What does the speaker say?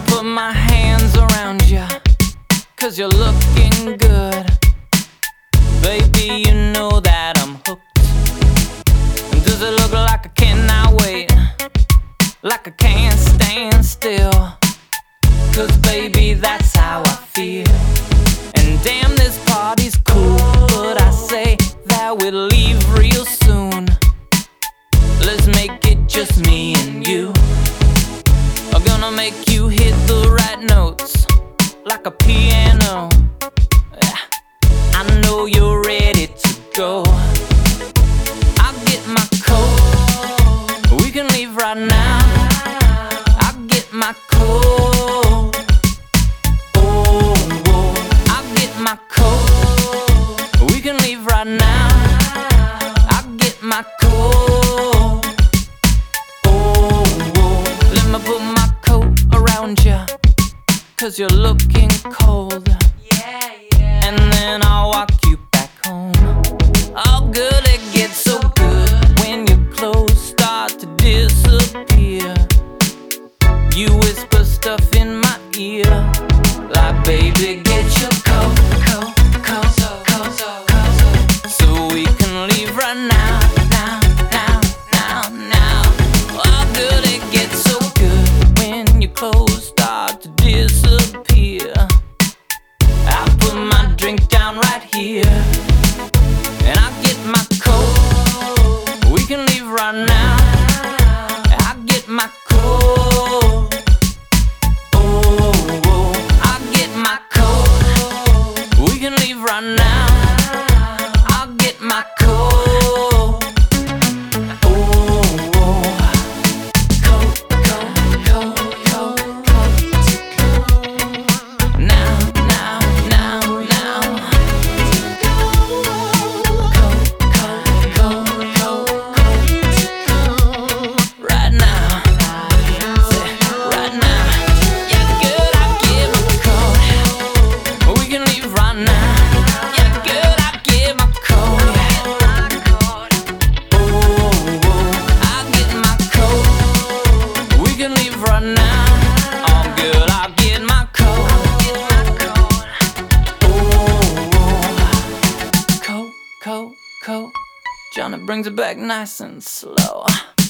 me put my hands around you, 'cause you're looking good. Baby, you know that I'm hooked. Does it look like I cannot wait, like I can't stand still? 'Cause baby, that's how I feel. And damn, this party's cool, but I say that we'll leave real soon. Let's make it just me and you. I'm gonna make you hit the right notes like a piano. I know you're ready to go. I'll get my coat, we can leave right now. I'll get my coat, oh, oh. I'll get my coat, we can leave right now. I'll get my coat, oh, oh. Let me put my coat around you, 'cause you're looking cold. And then I'll walk you back home. Oh, good, it gets so good when your clothes start to disappear. You whisper stuff in my ear, like, baby, get your coat, coat, coat, coat, coat, so we can leave right now, now, now, now, now. Oh, good, it gets so good when your clothes start to disappear. I put my drink down right here, and I get my coat, we can leave right now. I get my coat, oh, oh. I get my coat, we can leave right now. I'll get my coat, oh, oh. Coat, coat, coat, coat, coat. Now, now, now, now. Coat, coat, coat, coat, coat. Right now, right now. Yeah, good, I get my coat, we can leave right now. Yeah, good, I get my coat, oh, oh. I get my coat, we can leave right now. Oh, good, I get my coat, oh, oh. Coat, coat, coat. Johnny brings it back nice and slow.